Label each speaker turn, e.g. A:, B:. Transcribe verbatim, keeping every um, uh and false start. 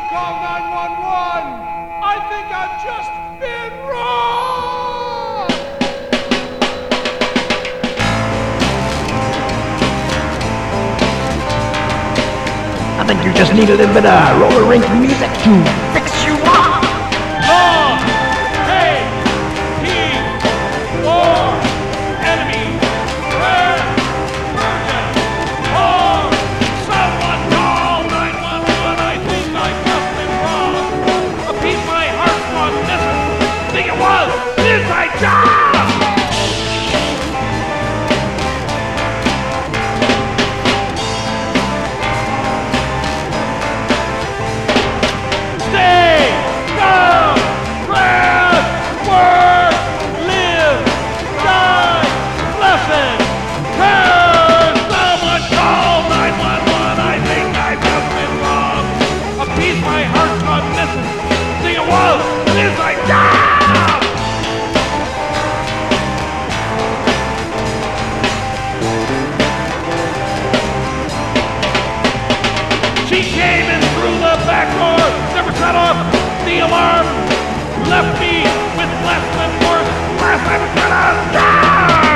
A: call nine one one. I think I've just been robbed.
B: I think you just need a little bit of roller rink music to fix you up.
A: Law, hate, peace, war, enemy, prayer, virgin, harm. Someone call nine one one. I think I've just been robbed. A piece my heart was missing. Think it was inside job. Stay, go, live, work, live, die, lesson, turn. Someone call nine one one. I think I've just been wrong. A piece my heart's gone missing. Think it was inside job. She came in through the back door, never set off the alarm, left me with less than worse last time it turned out.